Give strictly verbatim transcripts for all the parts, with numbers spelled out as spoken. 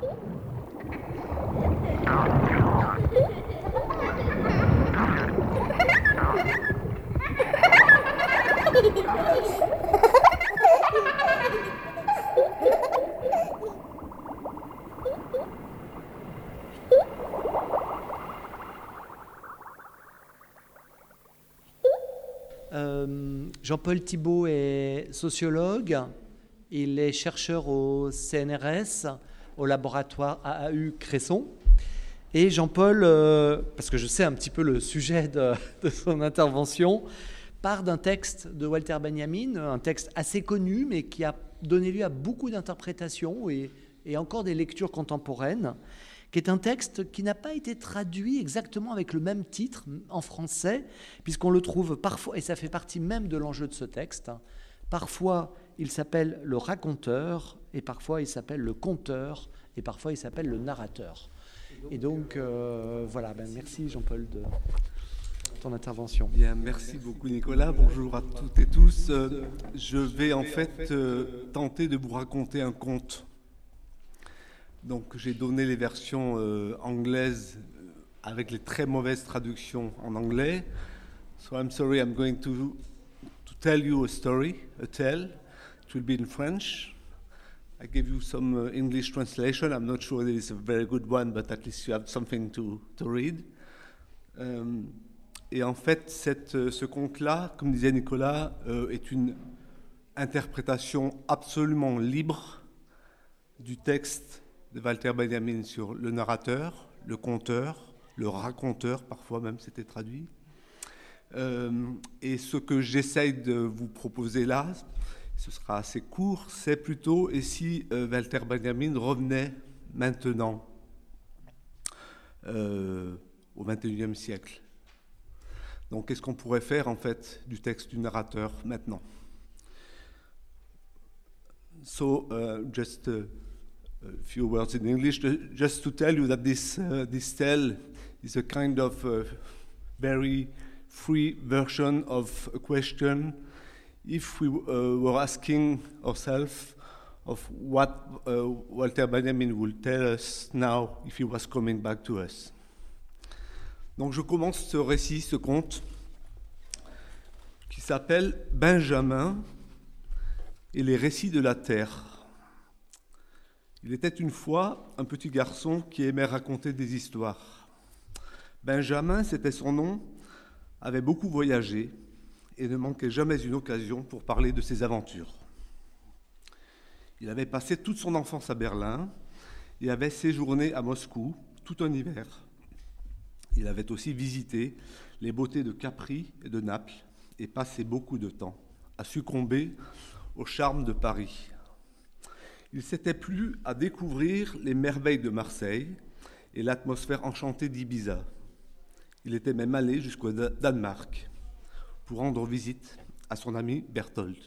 Euh, Jean-Paul Thibault est sociologue, il est chercheur au C N R S, au laboratoire A A U Cresson. Et Jean-Paul, euh, parce que je sais un petit peu le sujet de, de son intervention, part d'un texte de Walter Benjamin, un texte assez connu, mais qui a donné lieu à beaucoup d'interprétations et, et encore des lectures contemporaines, qui est un texte qui n'a pas été traduit exactement avec le même titre en français, puisqu'on le trouve parfois, et ça fait partie même de l'enjeu de ce texte, parfois il s'appelle le raconteur, et parfois il s'appelle le conteur, et parfois il s'appelle le narrateur. Et donc, euh, voilà, ben merci Jean-Paul de ton intervention. Bien, merci beaucoup Nicolas, bonjour à toutes et tous. Euh, je vais en fait euh, tenter de vous raconter un conte. Donc j'ai donné les versions euh, anglaises avec les très mauvaises traductions en anglais. So I'm sorry, I'm going to, to tell you a story, a tale. It will be in French. I gave you some uh, English translation. I'm not sure that it's a very good one, but at least you have something to, to read. Euh, et en fait, cette, ce conte-là, comme disait Nicolas, euh, est une interprétation absolument libre du texte de Walter Benjamin sur le narrateur, le conteur, le raconteur, parfois même c'était traduit. Euh, et ce que j'essaye de vous proposer là, ce sera assez court, c'est plutôt et si euh, Walter Benjamin revenait maintenant euh, au vingt et unième siècle. Donc qu'est-ce qu'on pourrait faire en fait du texte du narrateur maintenant? So, uh, just uh, a few words in English, just to tell you that this, uh, this tale is a kind of uh, very free version of a question. If we uh, were asking ourselves of what uh, Walter Benjamin would tell us now if he was coming back to us. Donc je commence ce récit, ce conte, qui s'appelle Benjamin et les récits de la terre. Il était une fois un petit garçon qui aimait raconter des histoires. Benjamin, c'était son nom, avait beaucoup voyagé et ne manquait jamais une occasion pour parler de ses aventures. Il avait passé toute son enfance à Berlin et avait séjourné à Moscou tout un hiver. Il avait aussi visité les beautés de Capri et de Naples et passé beaucoup de temps à succomber au charme de Paris. Il s'était plu à découvrir les merveilles de Marseille et l'atmosphère enchantée d'Ibiza. Il était même allé jusqu'au Danemark pour rendre visite à son ami Berthold.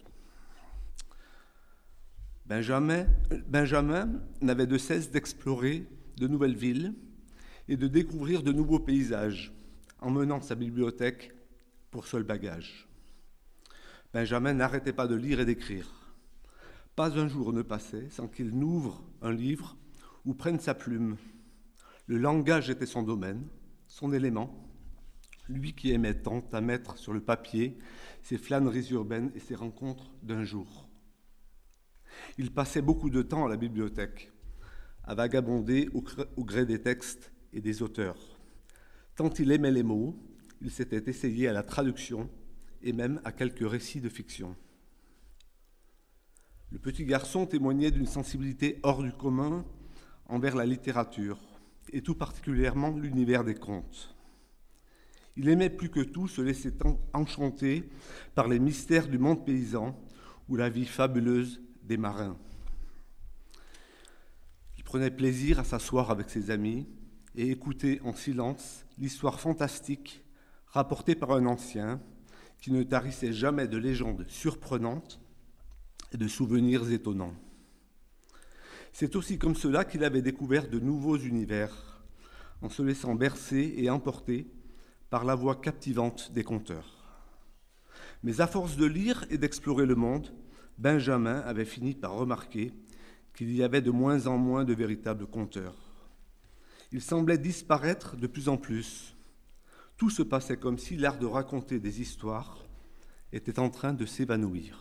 Benjamin, Benjamin n'avait de cesse d'explorer de nouvelles villes et de découvrir de nouveaux paysages, emmenant sa bibliothèque pour seul bagage. Benjamin n'arrêtait pas de lire et d'écrire. Pas un jour ne passait sans qu'il n'ouvre un livre ou prenne sa plume. Le langage était son domaine, son élément, lui qui aimait tant à mettre sur le papier ses flâneries urbaines et ses rencontres d'un jour. Il passait beaucoup de temps à la bibliothèque, à vagabonder au, cr- au gré des textes et des auteurs. Tant il aimait les mots, il s'était essayé à la traduction et même à quelques récits de fiction. Le petit garçon témoignait d'une sensibilité hors du commun envers la littérature, et tout particulièrement l'univers des contes. Il aimait plus que tout se laisser enchanter par les mystères du monde paysan ou la vie fabuleuse des marins. Il prenait plaisir à s'asseoir avec ses amis et écouter en silence l'histoire fantastique rapportée par un ancien qui ne tarissait jamais de légendes surprenantes et de souvenirs étonnants. C'est aussi comme cela qu'il avait découvert de nouveaux univers, en se laissant bercer et emporter par la voix captivante des conteurs. Mais à force de lire et d'explorer le monde, Benjamin avait fini par remarquer qu'il y avait de moins en moins de véritables conteurs. Ils semblaient disparaître de plus en plus. Tout se passait comme si l'art de raconter des histoires était en train de s'évanouir.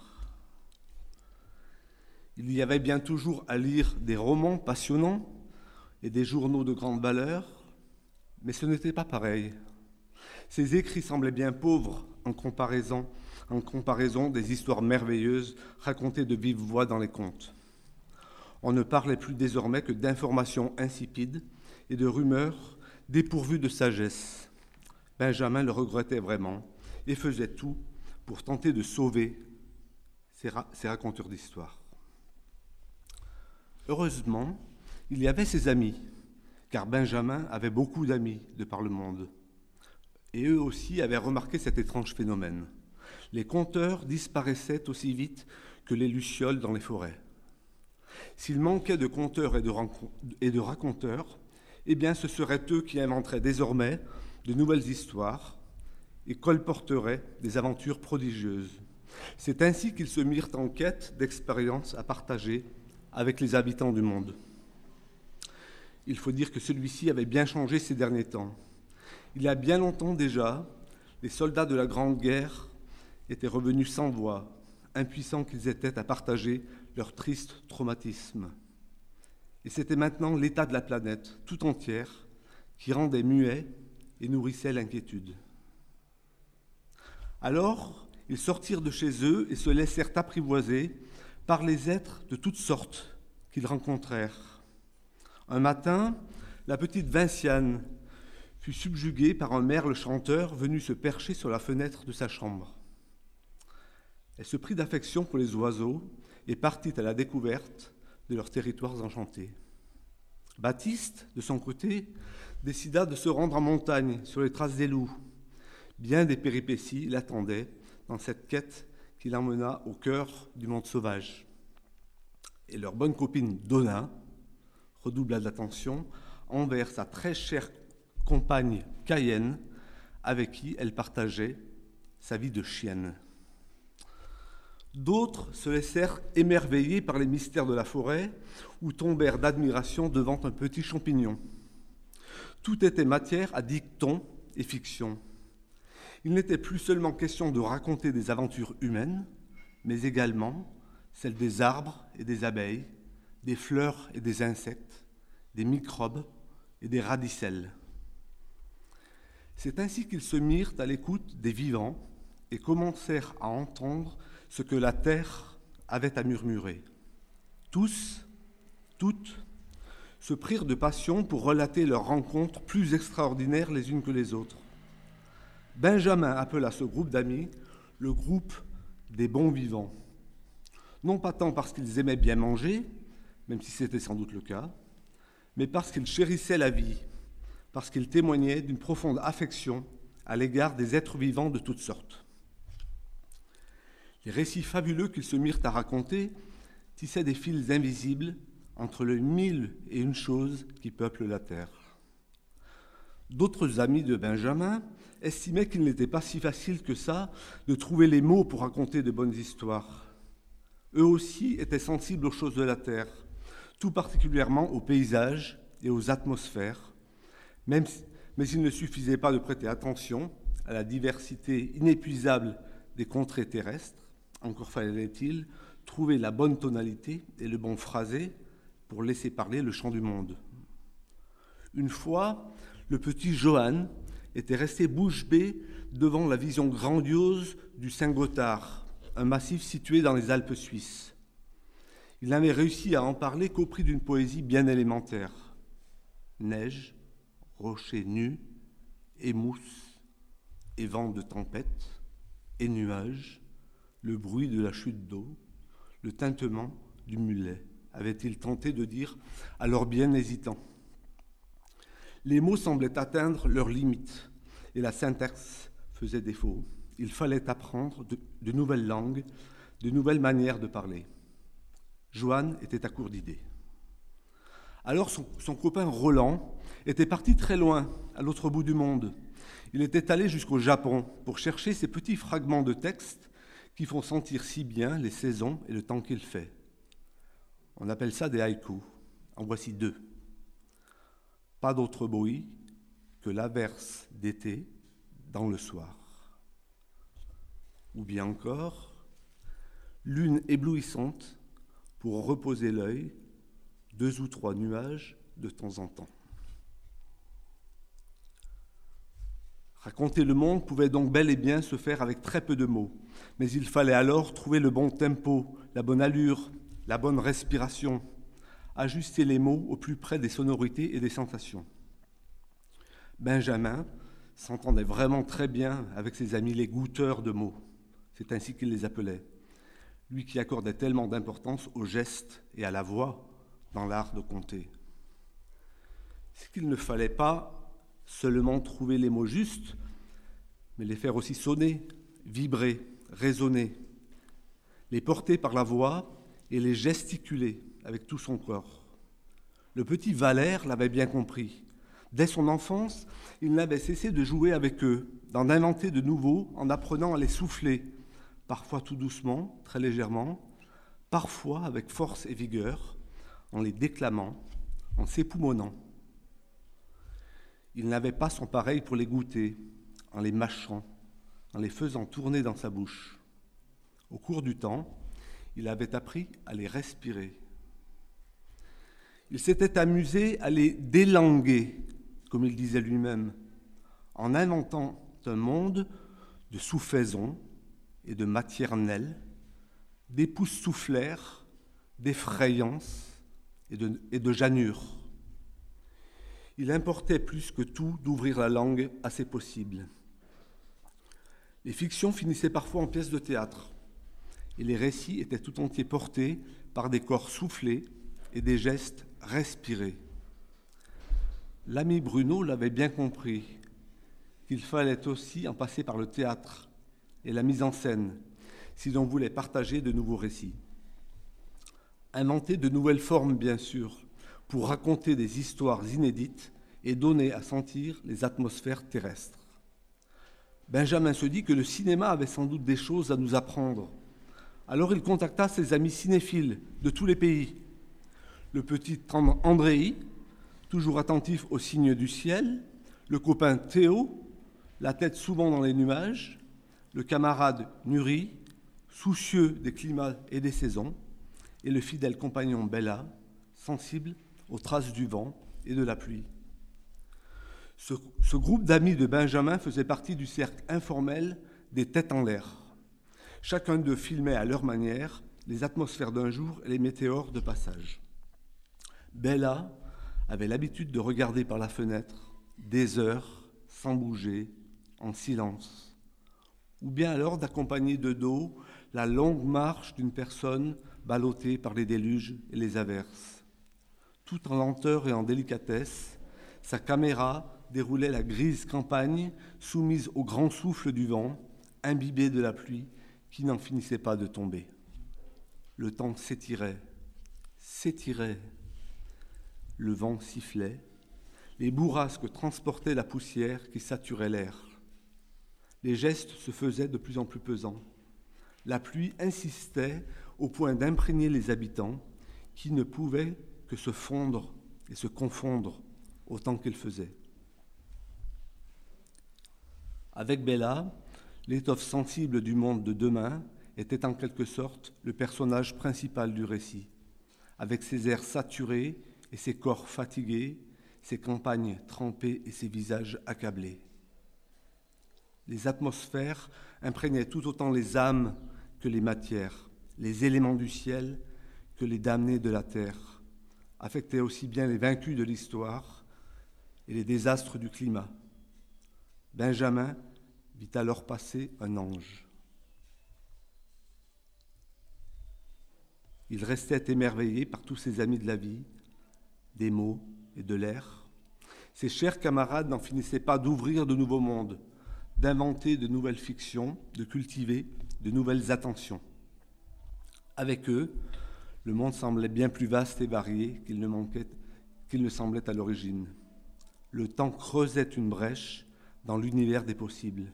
Il y avait bien toujours à lire des romans passionnants et des journaux de grande valeur, mais ce n'était pas pareil. Ces écrits semblaient bien pauvres en comparaison, en comparaison des histoires merveilleuses racontées de vive voix dans les contes. On ne parlait plus désormais que d'informations insipides et de rumeurs dépourvues de sagesse. Benjamin le regrettait vraiment et faisait tout pour tenter de sauver ces, ra- ces raconteurs d'histoires. Heureusement, il y avait ses amis, car Benjamin avait beaucoup d'amis de par le monde. Et eux aussi avaient remarqué cet étrange phénomène. Les conteurs disparaissaient aussi vite que les lucioles dans les forêts. S'il manquait de conteurs et de, rancon- et de raconteurs, eh bien ce seraient eux qui inventeraient désormais de nouvelles histoires et colporteraient des aventures prodigieuses. C'est ainsi qu'ils se mirent en quête d'expériences à partager avec les habitants du monde. Il faut dire que celui-ci avait bien changé ces derniers temps. Il y a bien longtemps déjà, les soldats de la Grande Guerre étaient revenus sans voix, impuissants qu'ils étaient à partager leur triste traumatisme. Et c'était maintenant l'état de la planète tout entière qui rendait muet et nourrissait l'inquiétude. Alors, ils sortirent de chez eux et se laissèrent apprivoiser par les êtres de toutes sortes qu'ils rencontrèrent. Un matin, la petite Vinciane fut subjuguée par un merle chanteur venu se percher sur la fenêtre de sa chambre. Elle se prit d'affection pour les oiseaux et partit à la découverte de leurs territoires enchantés. Baptiste, de son côté, décida de se rendre en montagne sur les traces des loups. Bien des péripéties l'attendaient dans cette quête qui l'emmena au cœur du monde sauvage. Et leur bonne copine Donna redoubla d'attention envers sa très chère compagne Cayenne, avec qui elle partageait sa vie de chienne. D'autres se laissèrent émerveiller par les mystères de la forêt ou tombèrent d'admiration devant un petit champignon. Tout était matière à dictons et fiction. Il n'était plus seulement question de raconter des aventures humaines, mais également celles des arbres et des abeilles, des fleurs et des insectes, des microbes et des radicelles. C'est ainsi qu'ils se mirent à l'écoute des vivants et commencèrent à entendre ce que la terre avait à murmurer. Tous, toutes, se prirent de passion pour relater leurs rencontres plus extraordinaires les unes que les autres. Benjamin appela ce groupe d'amis le groupe des bons vivants. Non pas tant parce qu'ils aimaient bien manger, même si c'était sans doute le cas, mais parce qu'ils chérissaient la vie, parce qu'ils témoignaient d'une profonde affection à l'égard des êtres vivants de toutes sortes. Les récits fabuleux qu'ils se mirent à raconter tissaient des fils invisibles entre les mille et une choses qui peuplent la terre. D'autres amis de Benjamin estimaient qu'il n'était pas si facile que ça de trouver les mots pour raconter de bonnes histoires. Eux aussi étaient sensibles aux choses de la terre, tout particulièrement aux paysages et aux atmosphères, même si, mais il ne suffisait pas de prêter attention à la diversité inépuisable des contrées terrestres. Encore fallait-il trouver la bonne tonalité et le bon phrasé pour laisser parler le chant du monde. Une fois, le petit Johann était resté bouche bée devant la vision grandiose du Saint-Gothard, un massif situé dans les Alpes suisses. Il n'avait réussi à en parler qu'au prix d'une poésie bien élémentaire. Neige, rochers nus, et mousse, et vent de tempête, et nuages, le bruit de la chute d'eau, le tintement du mulet, avait-il tenté de dire, alors bien hésitant. Les mots semblaient atteindre leurs limites, et la syntaxe faisait défaut. Il fallait apprendre de, de nouvelles langues, de nouvelles manières de parler. Johann était à court d'idées. Alors son, son copain Roland était parti très loin, à l'autre bout du monde. Il était allé jusqu'au Japon pour chercher ces petits fragments de texte qui font sentir si bien les saisons et le temps qu'il fait. On appelle ça des haïkus. En voici deux. Pas d'autre bruit que l'averse d'été dans le soir. Ou bien encore, lune éblouissante pour reposer l'œil, deux ou trois nuages de temps en temps. Raconter le monde pouvait donc bel et bien se faire avec très peu de mots, mais il fallait alors trouver le bon tempo, la bonne allure, la bonne respiration, ajuster les mots au plus près des sonorités et des sensations. Benjamin s'entendait vraiment très bien avec ses amis les goûteurs de mots, c'est ainsi qu'il les appelait, lui qui accordait tellement d'importance aux gestes et à la voix dans l'art de conter. C'est qu'il ne fallait pas seulement trouver les mots justes, mais les faire aussi sonner, vibrer, résonner, les porter par la voix et les gesticuler avec tout son corps. Le petit Valère l'avait bien compris. Dès son enfance, il n'avait cessé de jouer avec eux, d'en inventer de nouveaux en apprenant à les souffler, parfois tout doucement, très légèrement, parfois avec force et vigueur, en les déclamant, en s'époumonnant. Il n'avait pas son pareil pour les goûter, en les mâchant, en les faisant tourner dans sa bouche. Au cours du temps, il avait appris à les respirer. Il s'était amusé à les délanguer, comme il disait lui-même, en inventant un monde de sous-faisons et de maternelles, d'époustouflèrent, d'effrayance et de, et de janures. Il importait plus que tout d'ouvrir la langue à ses possibles. Les fictions finissaient parfois en pièces de théâtre, et les récits étaient tout entiers portés par des corps soufflés et des gestes respirés. L'ami Bruno l'avait bien compris, qu'il fallait aussi en passer par le théâtre et la mise en scène, si l'on voulait partager de nouveaux récits. Inventer de nouvelles formes, bien sûr, pour raconter des histoires inédites et donner à sentir les atmosphères terrestres. Benjamin se dit que le cinéma avait sans doute des choses à nous apprendre. Alors il contacta ses amis cinéphiles de tous les pays. Le petit Andréi, toujours attentif aux signes du ciel, le copain Théo, la tête souvent dans les nuages, le camarade Nuri, soucieux des climats et des saisons, et le fidèle compagnon Bella, sensible aux traces du vent et de la pluie. Ce, ce groupe d'amis de Benjamin faisait partie du cercle informel des têtes en l'air. Chacun d'eux filmait à leur manière les atmosphères d'un jour et les météores de passage. Bella avait l'habitude de regarder par la fenêtre des heures sans bouger, en silence, ou bien alors d'accompagner de dos la longue marche d'une personne ballottée par les déluges et les averses. Tout en lenteur et en délicatesse, sa caméra déroulait la grise campagne soumise au grand souffle du vent, imbibée de la pluie qui n'en finissait pas de tomber. Le temps s'étirait, s'étirait, le vent sifflait, les bourrasques transportaient la poussière qui saturait l'air. Les gestes se faisaient de plus en plus pesants. La pluie insistait au point d'imprégner les habitants qui ne pouvaient que se fondre et se confondre autant qu'elle faisait. Avec Bella, l'étoffe sensible du monde de demain était en quelque sorte le personnage principal du récit, avec ses airs saturés et ses corps fatigués, ses campagnes trempées et ses visages accablés. Les atmosphères imprégnaient tout autant les âmes que les matières, les éléments du ciel que les damnés de la terre, affectaient aussi bien les vaincus de l'histoire et les désastres du climat. Benjamin vit alors passer un ange. Il restait émerveillé par tous ses amis de la vie, des mots et de l'air. Ses chers camarades n'en finissaient pas d'ouvrir de nouveaux mondes, d'inventer de nouvelles fictions, de cultiver de nouvelles attentions. Avec eux, le monde semblait bien plus vaste et varié qu'il ne, manquait, qu'il ne semblait à l'origine. Le temps creusait une brèche dans l'univers des possibles.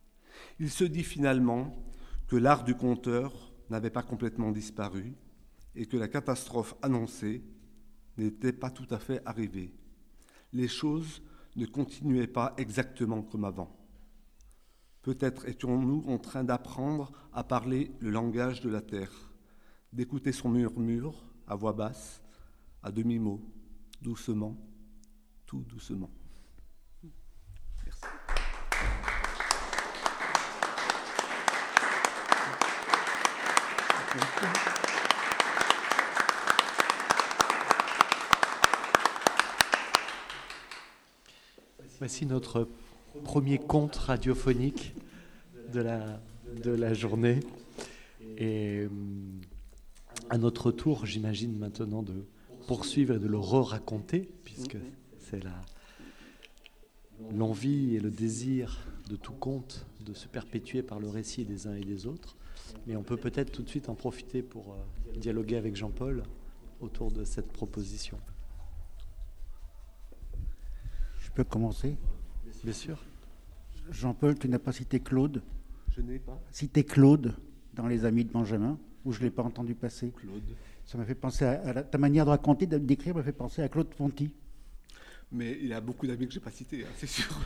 Il se dit finalement que l'art du conteur n'avait pas complètement disparu et que la catastrophe annoncée n'était pas tout à fait arrivée. Les choses ne continuaient pas exactement comme avant. Peut-être étions-nous en train d'apprendre à parler le langage de la terre, d'écouter son murmure à voix basse, à demi-mot, doucement, tout doucement. Merci. Voici notre premier conte radiophonique de la, de la journée. Et euh, à notre tour, j'imagine maintenant de poursuivre et de le re-raconter, puisque c'est la, l'envie et le désir de tout conte de se perpétuer par le récit des uns et des autres. Mais on peut peut-être tout de suite en profiter pour euh, dialoguer avec Jean-Paul autour de cette proposition. Je peux commencer ? Bien sûr. Jean-Paul, tu n'as pas cité Claude. Je n'ai pas Cité Claude dans Les Amis de Benjamin, où je ne l'ai pas entendu passer. Claude. Ça m'a fait penser à, à la, ta manière de raconter, de, d'écrire, m'a fait penser à Claude Ponty. Mais il y a beaucoup d'amis que je n'ai pas cités, hein, c'est sûr.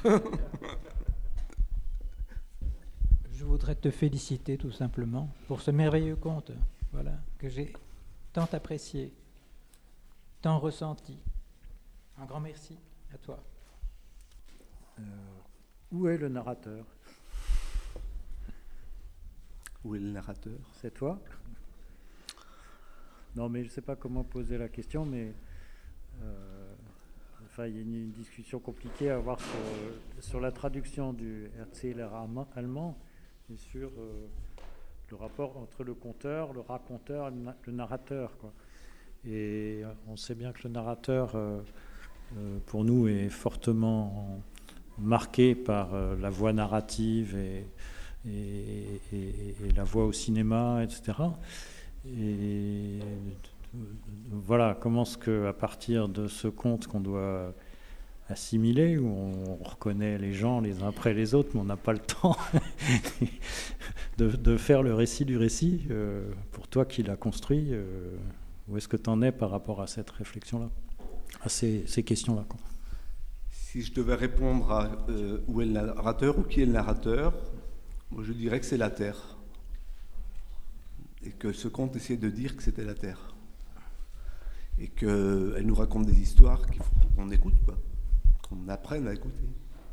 Je voudrais te féliciter tout simplement pour ce merveilleux conte, voilà, que j'ai tant apprécié, tant ressenti. Un grand merci à toi. Euh, où est le narrateur ? Où est le narrateur ? C'est toi ? Non, mais je ne sais pas comment poser la question, mais euh, enfin, il y a une, une discussion compliquée à avoir sur, sur la traduction du Erzähler allemand et sur euh, le rapport entre le conteur, le raconteur et le narrateur, quoi. Et on sait bien que le narrateur, euh, euh, pour nous, est fortement marqué par euh, la voix narrative et, et, et, et la voix au cinéma, et cetera. Et voilà, comment est-ce qu'à partir de ce conte qu'on doit assimiler, où on reconnaît les gens les uns après les autres, mais on n'a pas le temps de, de faire le récit du récit, euh, pour toi qui l'as construit, euh, où est-ce que tu en es par rapport à cette réflexion-là, à ces, ces questions-là, quoi. Si je devais répondre à euh, où est le narrateur ou qui est le narrateur, moi je dirais que c'est la Terre. Et que ce conte essayait de dire que c'était la Terre. Et qu'elle nous raconte des histoires qu'il faut qu'on écoute, quoi. Qu'on apprenne à écouter.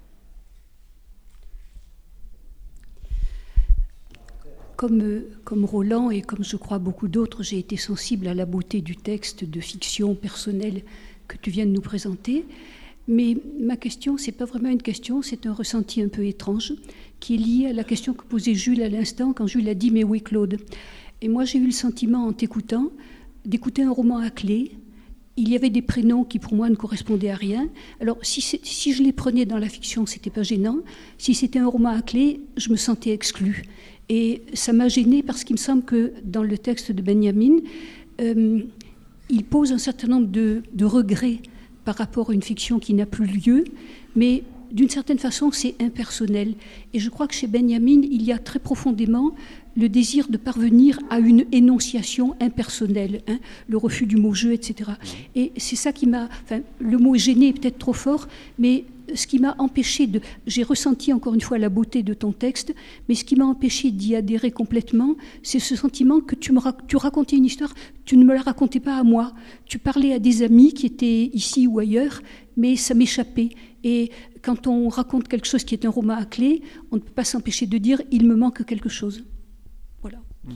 Comme, comme Roland et comme je crois beaucoup d'autres, j'ai été sensible à la beauté du texte de fiction personnelle que tu viens de nous présenter. Mais ma question, ce n'est pas vraiment une question, c'est un ressenti un peu étrange qui est lié à la question que posait Jules à l'instant quand Jules a dit « Mais oui, Claude ». Et moi, j'ai eu le sentiment, en t'écoutant, d'écouter un roman à clé. Il y avait des prénoms qui, pour moi, ne correspondaient à rien. Alors, si, si je les prenais dans la fiction, ce n'était pas gênant. Si c'était un roman à clé, je me sentais exclue. Et ça m'a gênée parce qu'il me semble que, dans le texte de Benjamin, euh, il pose un certain nombre de, de regrets par rapport à une fiction qui n'a plus lieu, mais d'une certaine façon, c'est impersonnel. Et je crois que chez Benjamin, il y a très profondément le désir de parvenir à une énonciation impersonnelle, hein, le refus du mot « je », et cetera. Et c'est ça qui m'a... Enfin, le mot « gêné » est peut-être trop fort, mais ce qui m'a empêché de... J'ai ressenti encore une fois la beauté de ton texte, mais ce qui m'a empêché d'y adhérer complètement, c'est ce sentiment que tu, me rac... tu racontais une histoire, tu ne me la racontais pas à moi. Tu parlais à des amis qui étaient ici ou ailleurs, mais ça m'échappait. Et quand on raconte quelque chose qui est un roman à clé, on ne peut pas s'empêcher de dire « il me manque quelque chose ». Voilà. Mmh.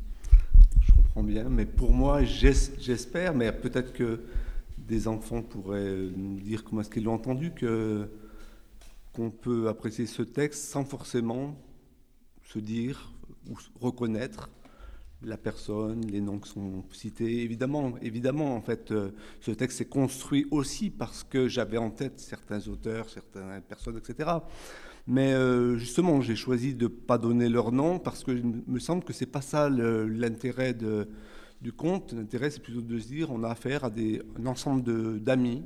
Je comprends bien, mais pour moi, j'espère, mais peut-être que des enfants pourraient nous dire comment est-ce qu'ils l'ont entendu, que, qu'on peut apprécier ce texte sans forcément se dire ou reconnaître la personne, les noms qui sont cités. Évidemment, évidemment, en fait, euh, ce texte s'est construit aussi parce que j'avais en tête certains auteurs, certaines personnes, et cetera. Mais euh, justement, j'ai choisi de ne pas donner leur nom parce que il me semble que ce n'est pas ça le, l'intérêt de, du conte. L'intérêt, c'est plutôt de se dire on a affaire à des, un ensemble de, d'amis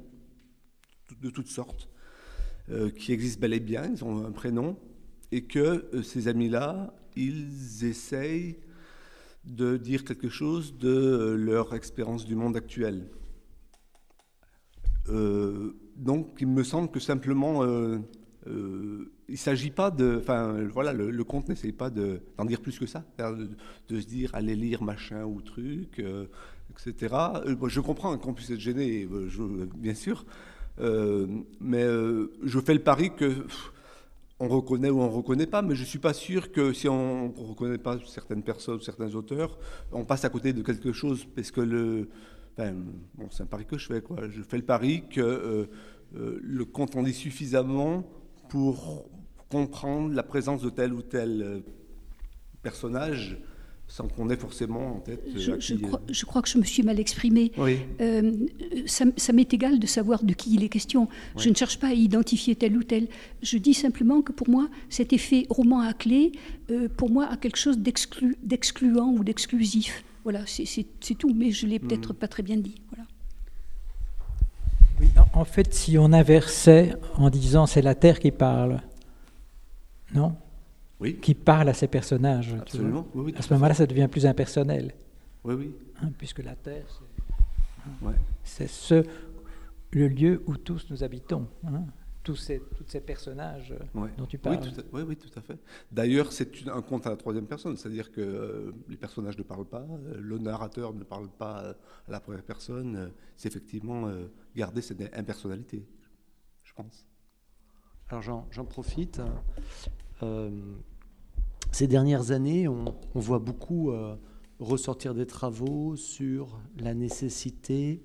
de toutes sortes euh, qui existent bel et bien, ils ont un prénom, et que euh, ces amis-là, ils essayent de dire quelque chose de leur expérience du monde actuel. Euh, donc, il me semble que simplement, euh, euh, il ne s'agit pas de... Enfin, voilà, le, le conte n'essaye pas de, d'en dire plus que ça, de, de se dire, allez lire machin ou truc, euh, et cetera. Euh, je comprends qu'on puisse être gêné, je, bien sûr, euh, mais euh, je fais le pari que... Pff, on reconnaît ou on ne reconnaît pas, mais je ne suis pas sûr que si on ne reconnaît pas certaines personnes, certains auteurs, on passe à côté de quelque chose, parce que le... Enfin, bon, c'est un pari que je fais, quoi. Je fais le pari que euh, euh, le conte en dit suffisamment pour comprendre la présence de tel ou tel euh, personnage, sans qu'on ait forcément en tête... Euh, je, je, qui, crois, je crois que je me suis mal exprimée. Oui. Euh, ça, ça m'est égal de savoir de qui il est question. Oui. Je ne cherche pas à identifier tel ou tel. Je dis simplement que pour moi, cet effet roman à clé, euh, pour moi, a quelque chose d'exclu, d'excluant ou d'exclusif. Voilà, c'est, c'est, c'est tout, mais je ne l'ai peut-être mmh. pas très bien dit. Voilà. Oui, en fait, si on inversait en disant c'est la Terre qui parle, non ? Oui. Qui parle à ces personnages. Absolument. Oui, oui, à ce moment-là, ça devient plus impersonnel. Oui, oui. Hein, puisque la Terre, c'est, hein, ouais. c'est ce, le lieu où tous nous habitons. Hein, tous ces, tous ces personnages ouais. dont tu parles. Oui, tout à, oui, oui, tout à fait. D'ailleurs, c'est une, un conte à la troisième personne, c'est-à-dire que euh, les personnages ne parlent pas, euh, le narrateur ne parle pas euh, à la première personne. Euh, c'est effectivement euh, garder cette impersonnalité, je pense. Alors j'en, j'en profite. Euh, Ces dernières années, on, on voit beaucoup euh, ressortir des travaux sur la nécessité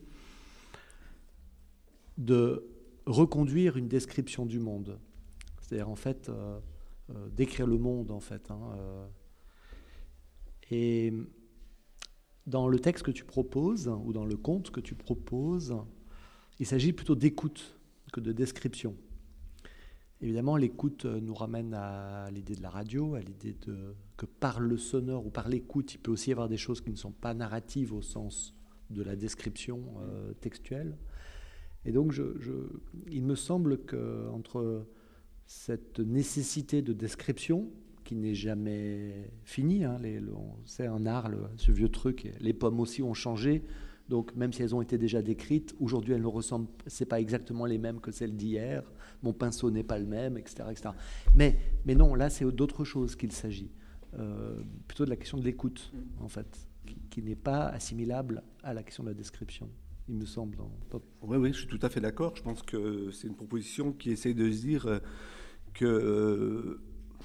de reconduire une description du monde. C'est-à-dire, en fait, euh, euh, d'écrire le monde, en fait. Hein, euh. Et dans le texte que tu proposes, ou dans le conte que tu proposes, il s'agit plutôt d'écoute que de description. Évidemment, l'écoute nous ramène à l'idée de la radio, à l'idée de, que par le sonore ou par l'écoute, il peut aussi y avoir des choses qui ne sont pas narratives au sens de la description euh, textuelle. Et donc, je, je, il me semble qu'entre cette nécessité de description, qui n'est jamais finie, hein, les, le, on sait en art, le, ce vieux truc, les pommes aussi ont changé. Donc, même si elles ont été déjà décrites, aujourd'hui, elles ne ressemblent, c'est pas exactement les mêmes que celles d'hier. Mon pinceau n'est pas le même, et cetera, et cetera. Mais, mais non, là, c'est d'autre chose qu'il s'agit. Euh, plutôt de la question de l'écoute, en fait, qui, qui n'est pas assimilable à la question de la description, il me semble. Oui, oui, je suis tout à fait d'accord. Je pense que c'est une proposition qui essaie de se dire que euh,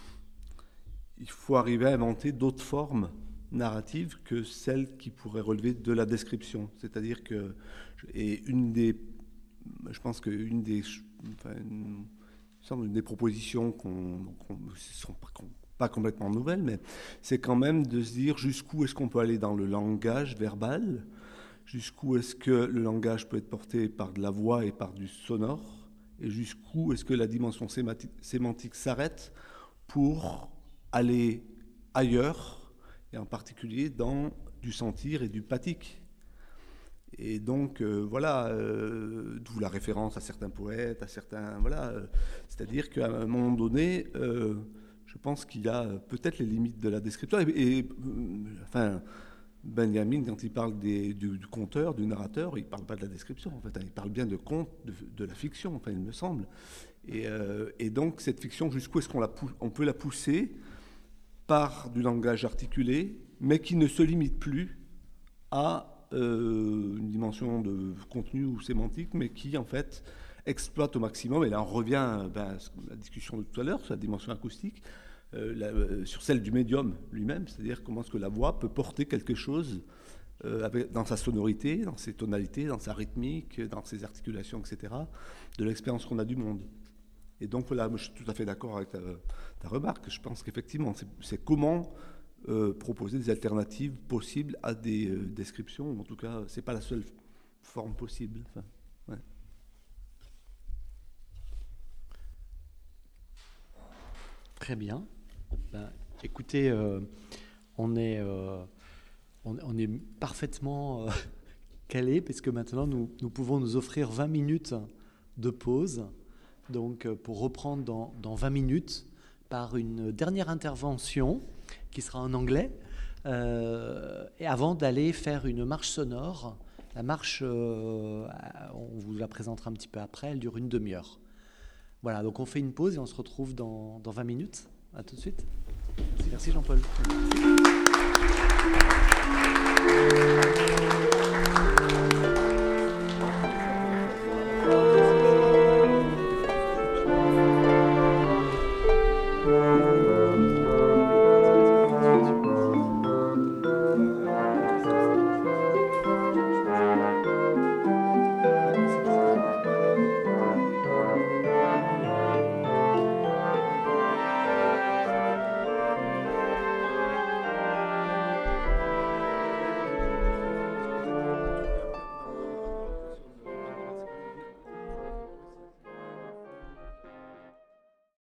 il faut arriver à inventer d'autres formes narrative que celle qui pourrait relever de la description. C'est-à-dire que, et une des, je pense qu'une des, enfin, une, une des propositions qu'on, qu'on sont pas, pas complètement nouvelles, mais c'est quand même de se dire jusqu'où est-ce qu'on peut aller dans le langage verbal, jusqu'où est-ce que le langage peut être porté par de la voix et par du sonore, et jusqu'où est-ce que la dimension sémantique, sémantique s'arrête pour aller ailleurs, et en particulier dans du sentir et du pathique. Et donc, euh, voilà, euh, d'où la référence à certains poètes, à certains... Voilà, euh, c'est-à-dire qu'à un moment donné, euh, je pense qu'il y a peut-être les limites de la description. Et, et euh, enfin, Benjamin, quand il parle des, du, du conteur, du narrateur, il ne parle pas de la description, en fait, il parle bien de conte, de, de la fiction, enfin, il me semble. Et, euh, et donc, cette fiction, jusqu'où est-ce qu'on la pou- on peut la pousser par du langage articulé, mais qui ne se limite plus à euh, une dimension de contenu ou sémantique, mais qui, en fait, exploite au maximum, et là on revient ben, à la discussion de tout à l'heure, sur la dimension acoustique, euh, la, euh, sur celle du médium lui-même, c'est-à-dire comment est-ce que la voix peut porter quelque chose euh, avec, dans sa sonorité, dans ses tonalités, dans sa rythmique, dans ses articulations, et cetera, de l'expérience qu'on a du monde. Et donc voilà, je suis tout à fait d'accord avec ta, ta remarque. Je pense qu'effectivement, c'est, c'est comment euh, proposer des alternatives possibles à des euh, descriptions. En tout cas, c'est pas la seule forme possible. Enfin, ouais. Très bien. Ben, écoutez, euh, on est, euh, on, on est parfaitement euh, calé, puisque maintenant nous, nous pouvons nous offrir vingt minutes de pause. Donc, pour reprendre dans, dans vingt minutes par une dernière intervention qui sera en anglais Euh, et avant d'aller faire une marche sonore, la marche, euh, on vous la présentera un petit peu après, elle dure une demi-heure. Voilà, donc on fait une pause et on se retrouve dans, dans vingt minutes. À tout de suite. Merci Jean-Paul. Merci.